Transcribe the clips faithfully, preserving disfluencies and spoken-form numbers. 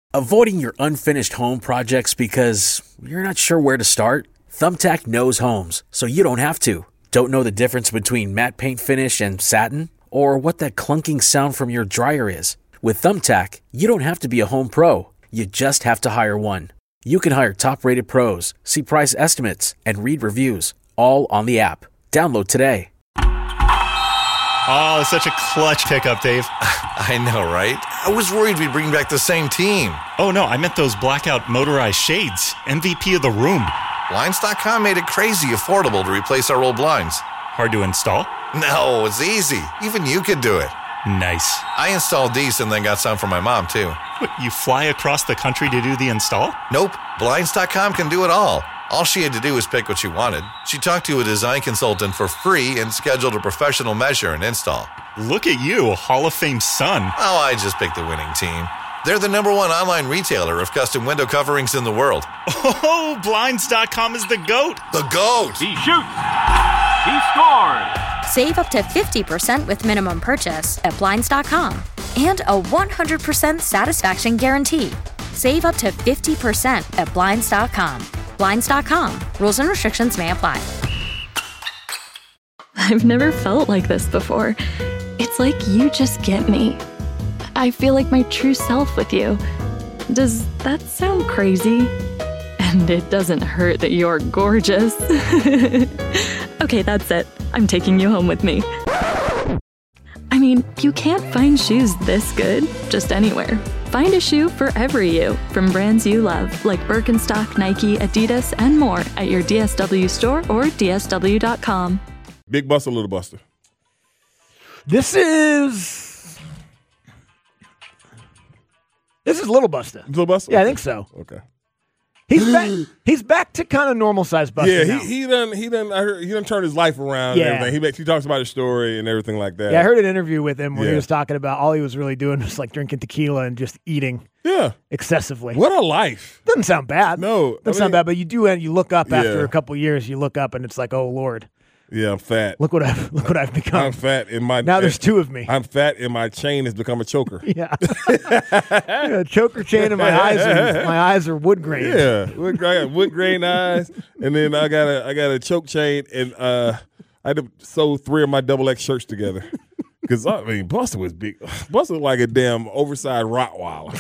Avoiding your unfinished home projects because you're not sure where to start? Thumbtack knows homes, so you don't have to. Don't know the difference between matte paint finish and satin? Or what that clunking sound from your dryer is? With Thumbtack, you don't have to be a home pro. You just have to hire one. You can hire top-rated pros, see price estimates, and read reviews, all on the app. Download today. Oh, it's such a clutch pickup, Dave. I know, right? I was worried we'd bring back the same team. Oh, no, I meant those blackout motorized shades. M V P of the room. Blinds dot com made it crazy affordable to replace our old blinds. Hard to install? No, it's easy. Even you could do it. Nice. I installed these and then got some for my mom, too. What, you fly across the country to do the install? Nope. Blinds dot com can do it all. All she had to do was pick what she wanted. She talked to a design consultant for free and scheduled a professional measure and install. Look at you, Hall of Fame son. Oh, I just picked the winning team. They're the number one online retailer of custom window coverings in the world. Oh, Blinds dot com is the GOAT. The GOAT! He shoots! He scores! Save up to fifty percent with minimum purchase at Blinds dot com. And a one hundred percent satisfaction guarantee. Save up to fifty percent at Blinds dot com. Blinds dot com. Rules and restrictions may apply. I've never felt like this before. It's like you just get me. I feel like my true self with you. Does that sound crazy? And it doesn't hurt that you're gorgeous. Okay, that's it. I'm taking you home with me. I mean, you can't find shoes this good just anywhere. Find a shoe for every you from brands you love, like Birkenstock, Nike, Adidas, and more at your D S W store or D S W dot com. Big Buster, Little Buster? This is... This is Little Buster. Little Buster? Yeah, okay. I think so. Okay. He's back. He's back to kind of normal size Buster. Yeah, now. he he done he done I heard, he done turned his life around. Yeah. And everything. He makes, he talks about his story and everything like that. Yeah, I heard an interview with him where Yeah. he was talking about all he was really doing was like drinking tequila and just eating. Yeah. Excessively. What a life. Doesn't sound bad. No, doesn't I sound mean- bad. But you do, and you look up after Yeah. a couple years. You look up and it's like, oh Lord, Yeah, I'm fat. look what I've look what I've become. I'm fat in my Now there's two of me. I'm fat and my chain has become a choker. Yeah, a choker chain, and my eyes are my eyes are wood grain. Yeah, wood, I got wood grain eyes, and then I got a I got a choke chain, and uh, I had to sew three of my double X shirts together. Because, I mean, Buster was big. Buster was like a damn oversized Rottweiler.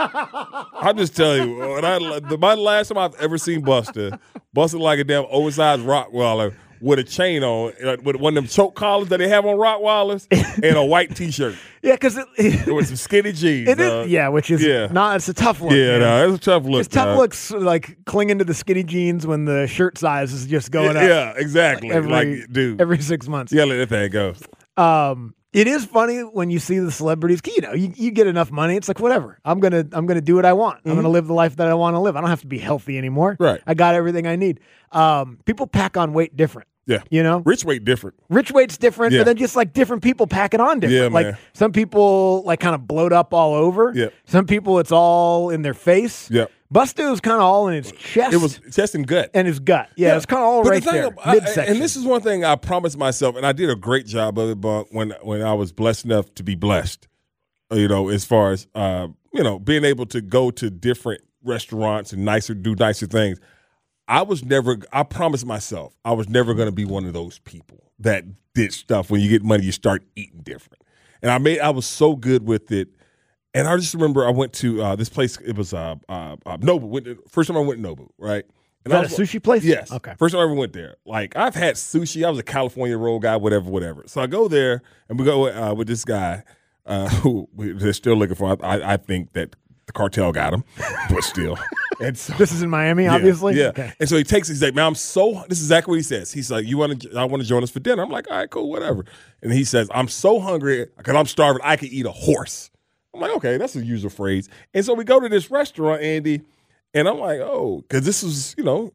I'll just tell you, when I, the, my last time I've ever seen Buster, Buster like a damn oversized Rottweiler with a chain on, uh, with one of them choke collars that they have on Rottweilers, and a white T-shirt. Yeah, because it, It was some skinny jeans. it is. dog. Yeah, which is Yeah. not. It's a tough look. Yeah, man. no, it's a tough look. It's tough dog. looks like clinging to the skinny jeans when the shirt size is just going yeah, up. Yeah, exactly. Every, like, dude, every six months. you gotta let that thing go. Um, it is funny when you see the celebrities. You know, you, you get enough money. It's like whatever. I'm gonna I'm gonna do what I want. I'm gonna live the life that I want to live. I don't have to be healthy anymore. Right. I got everything I need. Um, people pack on weight different. Yeah. You know, Rich weight different. rich weight's different, Yeah. but then just like different people pack it on different. Yeah, like man. some people like kind of bloat up all over. Yeah. Some people it's all in their face. Yeah. Buster was kind of all in his chest. It was chest and gut. and his gut. Yeah, it's kind of all But right the thing there, ab- I- midsection. and this is one thing I promised myself, and I did a great job of it. But when when I was blessed enough to be blessed, you know, as far as uh, you know, being able to go to different restaurants and nicer, do nicer things, I was never. I promised myself I was never going to be one of those people that did stuff. When you get money, you start eating different. And I made. I was so good with it. And I just remember I went to uh, this place. It was uh, uh, uh, Nobu. Went to, first time I went to Nobu, right? Is that a sushi place? Yes. Okay. First time I ever went there. Like, I've had sushi. I was a California roll guy, whatever, whatever. So I go there, and we go uh, with this guy uh, who we- they're still looking for. I, I think that the cartel got him, but still. And so, This is in Miami, yeah, obviously. Yeah. Okay. And so he takes. He's like, "Man, I'm so." This is exactly what he says. He's like, "You want to? I want to join us for dinner." I'm like, "All right, cool, whatever." And he says, "I'm so hungry because I'm starving. I could eat a horse." I'm like, "Okay, that's a user phrase." And so we go to this restaurant, Andy, and I'm like, "Oh," because this was, you know,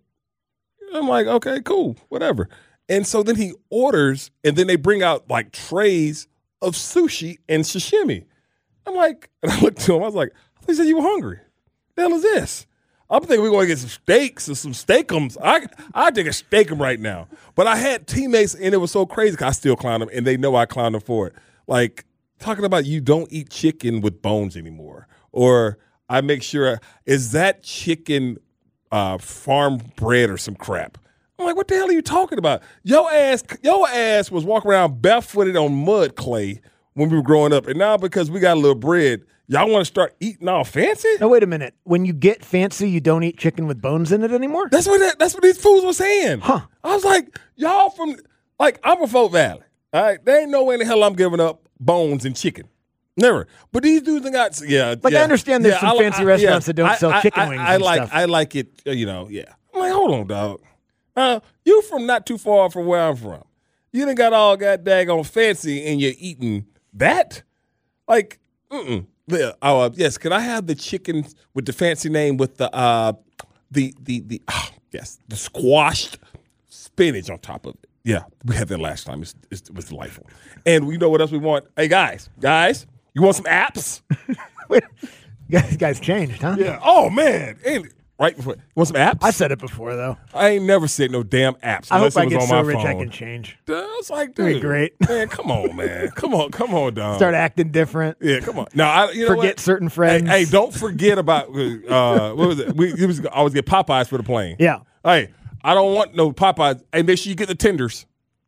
I'm like, "Okay, cool, whatever." And so then he orders, and then they bring out like trays of sushi and sashimi. I'm like, and I looked to him. I was like, "I said you were hungry. The hell is this?" I'm thinking we're going to get some steaks or some steakums. I I take a steakum right now. But I had teammates, and it was so crazy because I still clown them, and they know I clown them for it. Like, talking about you don't eat chicken with bones anymore. Or I make sure, is that chicken uh, farm bred or some crap? I'm like, what the hell are you talking about? Your ass, your ass was walking around barefooted on mud clay when we were growing up, and now because we got a little bread, y'all want to start eating all fancy? No, wait a minute. When you get fancy, you don't eat chicken with bones in it anymore? That's what that, that's what these fools were saying. Huh. I was like, y'all from, like, I'm from Fort Valley. All right? There ain't no way in the hell I'm giving up bones and chicken. Never. But these dudes got, yeah. Like, yeah, I understand there's yeah, some I, fancy I, restaurants yeah. that don't I, sell I, chicken I, wings I and like, stuff. I like it, uh, you know, yeah. I'm like, hold on, dog. Uh, you from not too far from where I'm from. You done got all got daggone fancy and you're eating that? Like, mm-mm. Yeah, uh, yes, can I have the chicken with the fancy name with the, uh, the, the, the, oh, yes, the squashed spinach on top of it. Yeah, we had that last time. It's, it's, it was delightful. And we know what else we want. Hey, guys, guys, you want some apps? Wait, you guys, you guys changed, huh? Yeah. Oh, man. And right before. You want some apps? I said it before, though. I ain't never said no damn apps. I hope unless it I was get on so my rich phone. I can change. It's like, That'd be dude. great. Man, come on, man. Come on, come on, dog. Start acting different. Yeah, come on. Now, I, you know Forget what? certain friends. Hey, hey, don't forget about uh, what was it? We, we was always get Popeyes for the plane. Yeah. Hey, I don't want no Popeyes. Hey, make sure you get the tenders.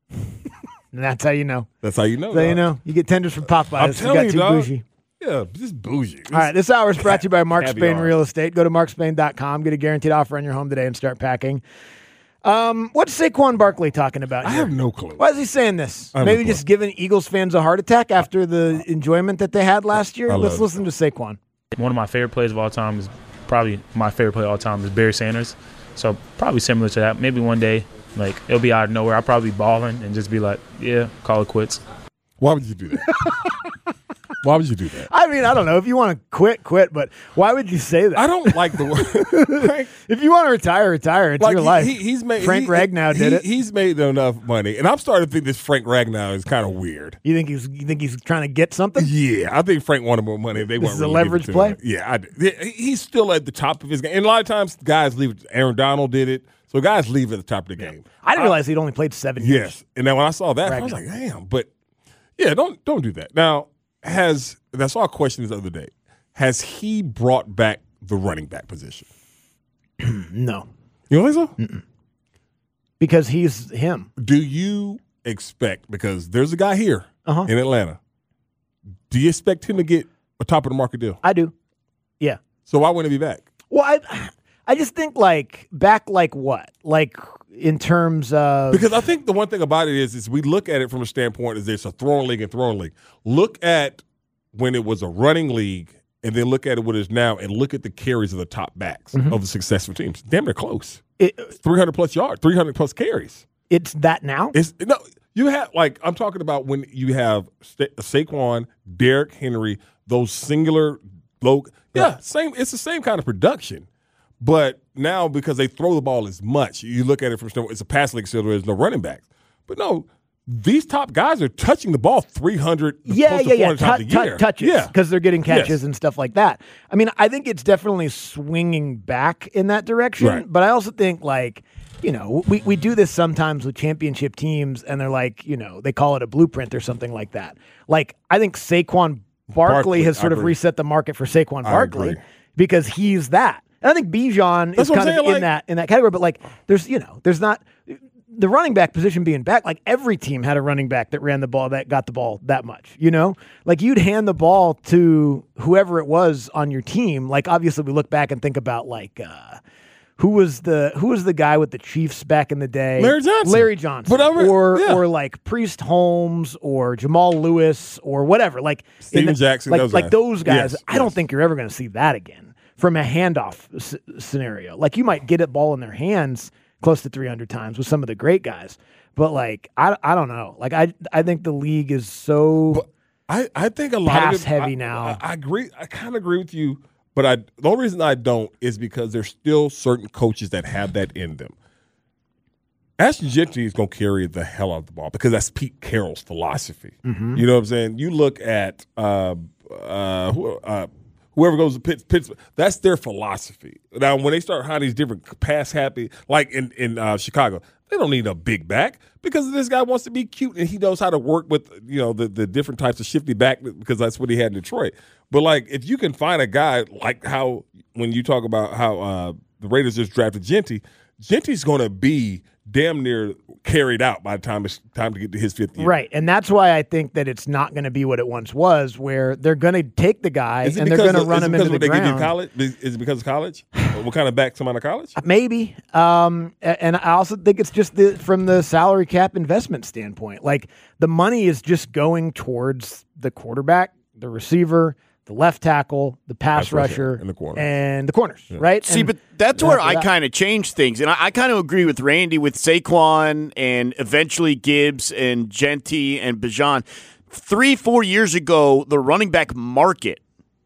And that's how you know. That's how you know. That's how you dog. know. You get tenders from Popeyes. I'm you telling got you, too dog. bougie. Yeah, just bougie. All right, this hour is brought to you by Mark Spain Caviar. Real Estate. Go to mark spain dot com, get a guaranteed offer on your home today, and start packing. Um, what's Saquon Barkley talking about I here? have no clue. Why is he saying this? I have no Maybe clue. just giving Eagles fans a heart attack after the enjoyment that they had last year? I love Let's it. listen to Saquon. One of my favorite players of all time is probably my favorite player of all time is Barry Sanders. So probably similar to that. Maybe one day, like, it'll be out of nowhere. I'll probably be balling and just be like, yeah, call it quits. Why would you do that? Why would you do that? I mean, I don't know. If you want to quit, quit, but why would you say that? I don't like the word. Like, If you want to retire, retire. It's like your he, life. he- he's made Frank he, Ragnow did he- it. He's made enough money, and I'm starting to think this Frank Ragnow is kind of weird. You think he's you think he's trying to get something? Yeah, I think Frank wanted more money. If they This weren't is a really leverage giving it to play? him. Yeah, I, do. Yeah, he's still at the top of his game, and a lot of times guys leave. Aaron Donald did it, so guys leave at the top of the game. I didn't realize he'd only played seven years. Yes, and then when I saw that, I was Ragnow. like, damn. But yeah, don't don't do that. Now, has that's all I questioned this other day. Has he brought back the running back position? No, You don't think so? Mm-mm. Because he's him. Do you expect, because there's a guy here Uh-huh. in Atlanta, do you expect him to get a top of the market deal? I do. Yeah. So why wouldn't he be back? Well, I, I just think like back like what? Like in terms of Because I think the one thing about it is, is we look at it from a standpoint is there's a throwing league and throwing league. Look at when it was a running league, and then look at it what it is now, and look at the carries of the top backs Mhm. of the successful teams. Damn, they're close. it, three hundred plus yards, three hundred plus carries. it's that now. It's no, you have like I'm talking about when you have Sa- Saquon, Derrick Henry, those singular low. Yeah, same. It's the same kind of production, but now because they throw the ball as much, you look at it from standpoint, it's a pass league, so there's no running backs. But no, these top guys are touching the ball three hundred, Yeah, close to yeah, yeah. four hundred times Tu- a tu- year. touches Yeah, because they're getting catches Yes. and stuff like that. I mean, I think it's definitely swinging back in that direction. Right. But I also think like, you know, we, we do this sometimes with championship teams, and they're like, you know, they call it a blueprint or something like that. Like, I think Saquon Barkley, Barkley, has sort I of agree. reset the market for Saquon I Barkley agree. because he's that. And I think Bijan That's is what I'm kind of saying, in like- that in that category. But like, there's you know, there's not the running back position being back. Like every team had a running back that ran the ball that got the ball that much. You know, like you'd hand the ball to whoever it was on your team. Like obviously, we look back and think about like. Uh, Who was the Who was the guy with the Chiefs back in the day? Larry Johnson. Larry Johnson. But I re- or yeah. or like Priest Holmes or Jamal Lewis or whatever. Like in Steven the- Jackson, Like those like guys. those guys. Yes, I don't yes. think you're ever going to see that again from a handoff s- scenario. Like you might get a ball in their hands close to three hundred times with some of the great guys, but like I, I don't know. Like I I think the league is so. But I, I think a lot Pass of it, heavy I, now. I, I agree. I kind of agree with you, but I the only reason I don't is because there's still certain coaches that have that in them. Ashton Gentry is going to carry the hell out of the ball because that's Pete Carroll's philosophy. Mhm. You know what I'm saying? You look at uh, uh, who, uh, whoever goes to Pitts, Pittsburgh, that's their philosophy. Now, when they start having these different pass happy, like in in uh, Chicago, They don't need a big back because this guy wants to be cute and he knows how to work with, you know, the, the different types of shifty back because that's what he had in Detroit. But, like, if you can find a guy like how when you talk about how uh, the Raiders just drafted Gentry, Gentry's going to be damn near carried out by the time it's time to get to his fifth year. Right, and that's why I think that it's not going to be what it once was, where they're going to take the guy and they're going to run him into the they ground. Give you college? Is it because of college? What kind of back come out of college? Maybe, um, and I also think it's just the, from the salary cap investment standpoint. Like, the money is just going towards the quarterback, the receiver, the left tackle, the pass, pass rusher, and the corners, and the corners yeah. right? See, and but that's where I kind of change things. And I, I kind of agree with Randy with Saquon and eventually Gibbs and Gentry and Bijan. Three, four years ago, the running back market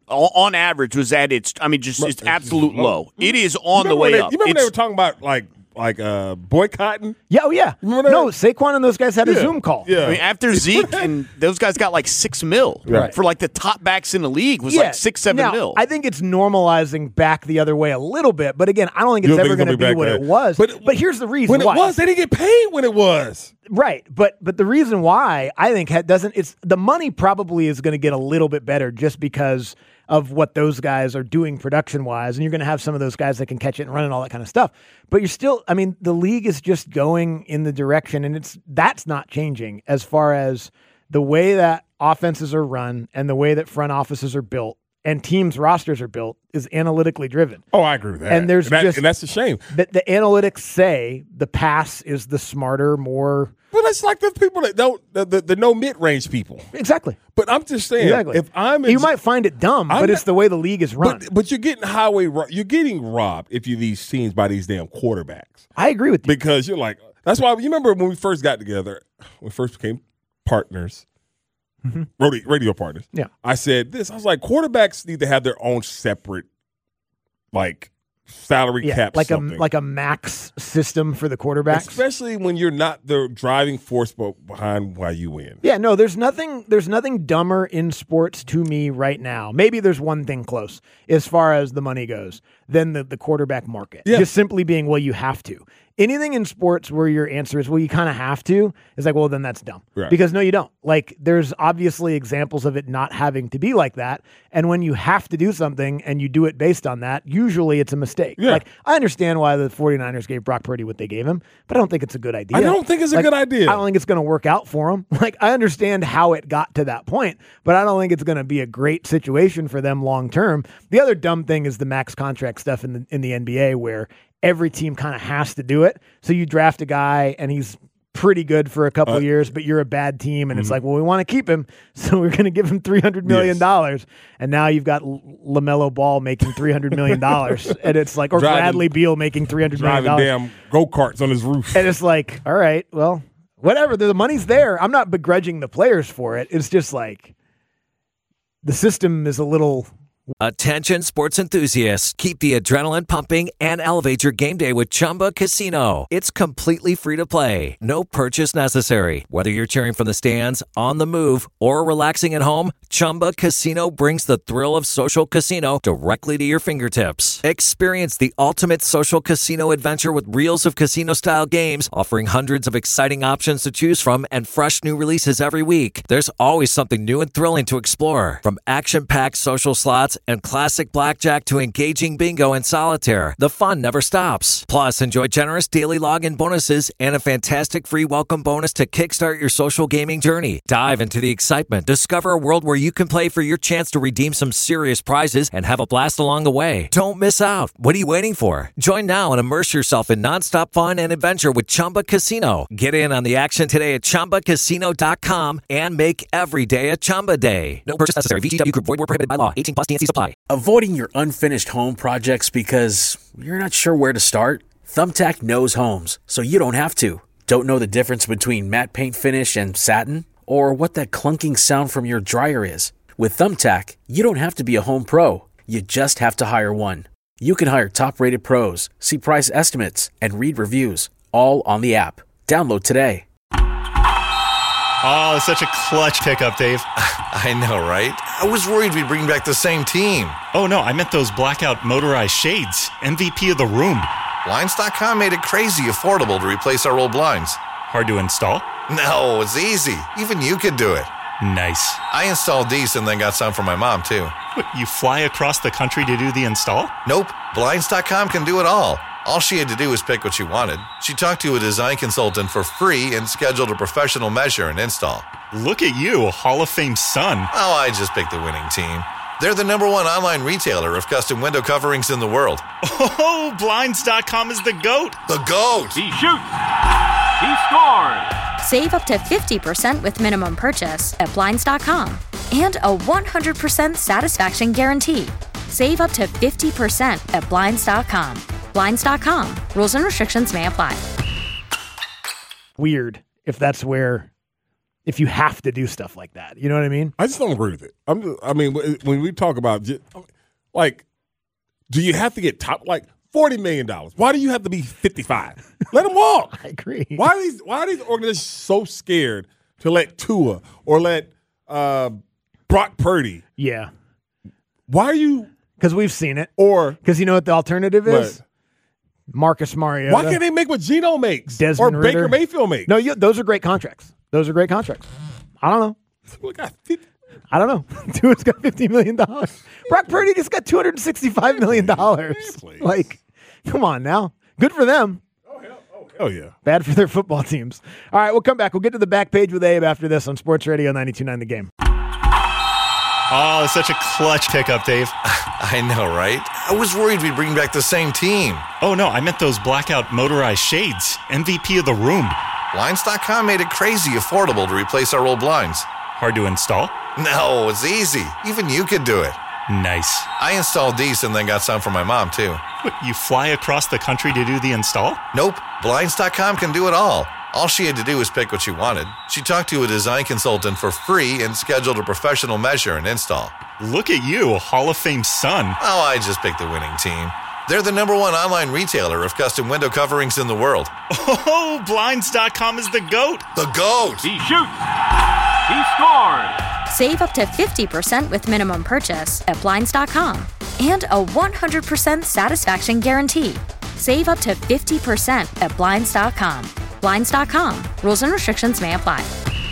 on average was at its, I mean, just it's absolute low. It is on the way they, up. You remember it's, they were talking about, like, Like uh, boycotting? Yeah, oh yeah. No, Saquon and those guys had a yeah. Zoom call. Yeah. I mean, after Zeke and those guys got like six mil right. for like the top backs in the league was yeah. like six, seven now, mil. I think it's normalizing back the other way a little bit, but again, I don't think it's ever going to be, be what it was. But, but here's the reason when why. it was, they didn't get paid when it was. Right, but but the reason why I think ha- doesn't it's the money probably is going to get a little bit better just because of what those guys are doing production wise, and you're going to have some of those guys that can catch it and run and all that kind of stuff. But you're still, I mean, the league is just going in the direction, and it's that's not changing as far as the way that offenses are run and the way that front offices are built and teams' rosters are built is analytically driven. Oh, I agree with that. And there's and that, just and that's a shame. The, the analytics say the pass is the smarter, more. But it's like the people that don't the the, the no mid range people. Exactly. But I'm just saying, exactly. if I'm in, you might find it dumb, I'm but not, it's the way the league is run. But, but you're getting highway, you're getting robbed if you these teams by these damn quarterbacks. I agree with you because you're like that's why you remember when we first got together, when we first became partners. Mm-hmm. Radio, radio partners. Yeah. I said this. I was like, quarterbacks need to have their own separate, like, salary yeah, cap. Like something. a like a max system for the quarterbacks. Especially when you're not the driving force behind why you win. Yeah, no, there's nothing there's nothing dumber in sports to me right now. Maybe there's one thing close as far as the money goes than the, the quarterback market. Yeah. Just simply being, well, you have to. Anything in sports where your answer is, well, you kind of have to, is like, well, then that's dumb. Right. Because no, you don't. Like, there's obviously examples of it not having to be like that. And when you have to do something and you do it based on that, usually it's a mistake. Yeah. Like, I understand why the 49ers gave Brock Purdy what they gave him, but I don't think it's a good idea. I don't think it's a like, good idea. I don't think it's going to work out for him. Like, I understand how it got to that point, but I don't think it's going to be a great situation for them long term. The other dumb thing is the max contract stuff in the in the N B A where every team kind of has to do it. So you draft a guy and he's pretty good for a couple uh, years, but you're a bad team. And mm-hmm. it's like, well, we want to keep him. So we're going to give him three hundred million dollars. Yes. And now you've got LaMelo Ball making three hundred million dollars. And it's like, or driving, Bradley Beal making three hundred million dollars. Driving damn go-karts on his roof. And it's like, all right, well, whatever. The money's there. I'm not begrudging the players for it. It's just like the system is a little... Attention sports enthusiasts, keep the adrenaline pumping and elevate your game day with Chumba Casino. It's completely free to play. No purchase necessary. Whether you're cheering from the stands, on the move, or relaxing at home, Chumba Casino brings the thrill of social casino directly to your fingertips. Experience the ultimate social casino adventure with reels of casino-style games, offering hundreds of exciting options to choose from and fresh new releases every week. There's always something new and thrilling to explore. From action-packed social slots and classic blackjack to engaging bingo and solitaire, the fun never stops. Plus, enjoy generous daily login bonuses and a fantastic free welcome bonus to kickstart your social gaming journey. Dive into the excitement. Discover a world where you can play for your chance to redeem some serious prizes and have a blast along the way. Don't miss out. What are you waiting for? Join now and immerse yourself in nonstop fun and adventure with Chumba Casino. Get in on the action today at Chumba Casino dot com and make every day a Chumba day. No purchase necessary. V G W Group. Void where prohibited by law. eighteen plus T N C supply. Avoiding your unfinished home projects because you're not sure where to start? Thumbtack knows homes, so you don't have to. Don't know the difference between matte paint finish and satin? Or what that clunking sound from your dryer is? With Thumbtack, you don't have to be a home pro. You just have to hire one. You can hire top-rated pros, see price estimates, and read reviews, all on the app. Download today. Oh, such a clutch pickup, Dave. I know, right? I was worried we'd bring back the same team. Oh, no, I meant those blackout motorized shades. M V P of the room. Blinds dot com made it crazy affordable to replace our old blinds. Hard to install? No, it's easy. Even you could do it. Nice. I installed these and then got some for my mom, too. What, you fly across the country to do the install? Nope. Blinds dot com can do it all. All she had to do was pick what she wanted. She talked to a design consultant for free and scheduled a professional measure and install. Look at you, Hall of Fame son. Oh, I just picked the winning team. They're the number one online retailer of custom window coverings in the world. Oh, Blinds dot com is the GOAT. The GOAT! He shoots. He scores. Save up to fifty percent with minimum purchase at Blinds dot com and a one hundred percent satisfaction guarantee. Save up to fifty percent at Blinds dot com. Blinds dot com. Rules and restrictions may apply. Weird if that's where, if you have to do stuff like that. You know what I mean? I just don't agree with it. I'm just, I mean, when we talk about, like, do you have to get top, like, forty million dollars? Why do you have to be fifty-five? Let them walk. I agree. Why are these, why are these organizations so scared to let Tua or let uh, Brock Purdy? Yeah. Why are you? Because we've seen it. Or. Because you know what the alternative is? What? Marcus Mariota. Why can't they make what Geno makes? Desmond or Ritter. Baker Mayfield makes? No, you, those are great contracts. Those are great contracts. I don't know. We got fifty. I don't know. Tua's got fifty million dollars. Brock Purdy just got two hundred sixty-five million dollars. Like, come on now. Good for them. Oh, hell, oh, hell yeah. Bad for their football teams. All right, we'll come back. We'll get to the back page with Abe after this on Sports Radio ninety-two point nine The Game. Oh, such a clutch pickup, Dave. I know, right? I was worried we'd bring back the same team. Oh, no, I meant those blackout motorized shades. M V P of the room. Blinds dot com made it crazy affordable to replace our old blinds. Hard to install? No, it's easy. Even you could do it. Nice. I installed these and then got some for my mom, too. What, you fly across the country to do the install? Nope. Blinds dot com can do it all. All she had to do was pick what she wanted. She talked to a design consultant for free and scheduled a professional measure and install. Look at you, Hall of Fame son. Oh, I just picked the winning team. They're the number one online retailer of custom window coverings in the world. Oh, Blinds dot com is the GOAT. The GOAT! He shoots. He scores. Save up to fifty percent with minimum purchase at Blinds dot com and a one hundred percent satisfaction guarantee. Save up to fifty percent at Blinds dot com. Blinds dot com. Rules and restrictions may apply.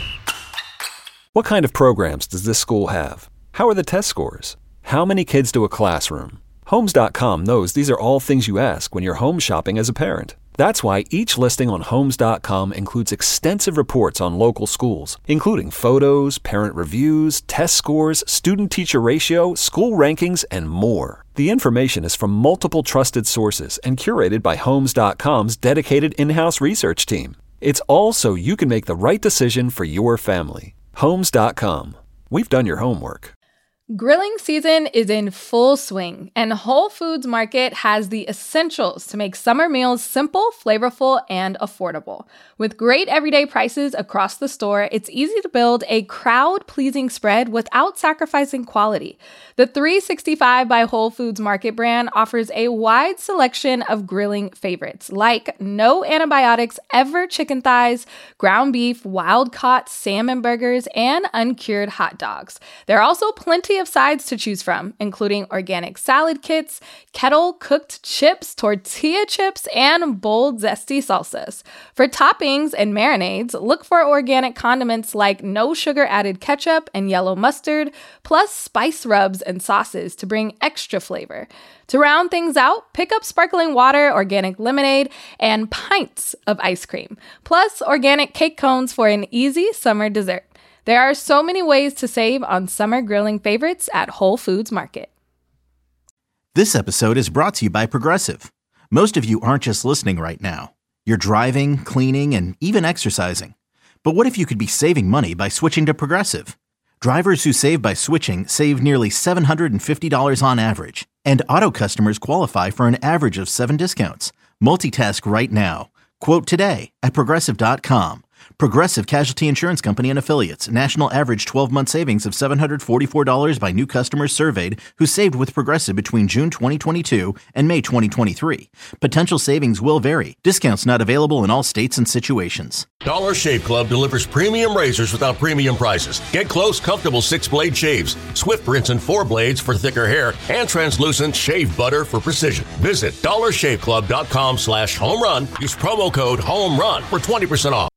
What kind of programs does this school have? How are the test scores? How many kids do a classroom? Homes dot com knows these are all things you ask when you're home shopping as a parent. That's why each listing on Homes dot com includes extensive reports on local schools, including photos, parent reviews, test scores, student-teacher ratio, school rankings, and more. The information is from multiple trusted sources and curated by Homes dot com's dedicated in-house research team. It's all so you can make the right decision for your family. Homes dot com. We've done your homework. Grilling season is in full swing, and Whole Foods Market has the essentials to make summer meals simple, flavorful, and affordable. With great everyday prices across the store, it's easy to build a crowd-pleasing spread without sacrificing quality. The three sixty-five by Whole Foods Market brand offers a wide selection of grilling favorites, like no antibiotics ever chicken thighs, ground beef, wild-caught salmon burgers, and uncured hot dogs. There are also plenty of sides to choose from, including organic salad kits, kettle-cooked chips, tortilla chips, and bold, zesty salsas. For toppings and marinades, look for organic condiments like no sugar-added ketchup and yellow mustard, plus spice rubs and sauces to bring extra flavor. To round things out, pick up sparkling water, organic lemonade, and pints of ice cream, plus organic cake cones for an easy summer dessert. There are so many ways to save on summer grilling favorites at Whole Foods Market. This episode is brought to you by Progressive. Most of you aren't just listening right now. You're driving, cleaning, and even exercising. But what if you could be saving money by switching to Progressive? Drivers who save by switching save nearly seven hundred fifty dollars on average. And auto customers qualify for an average of seven discounts. Multitask right now. Quote today at Progressive dot com. Progressive Casualty Insurance Company and Affiliates. National average twelve-month savings of seven hundred forty-four dollars by new customers surveyed who saved with Progressive between June twenty twenty-two and May twenty twenty-three. Potential savings will vary. Discounts not available in all states and situations. Dollar Shave Club delivers premium razors without premium prices. Get close, comfortable six-blade shaves, Swift rinse and four blades for thicker hair, and translucent shave butter for precision. Visit dollar shave club dot com slash home run. Use promo code HOME RUN for twenty percent off.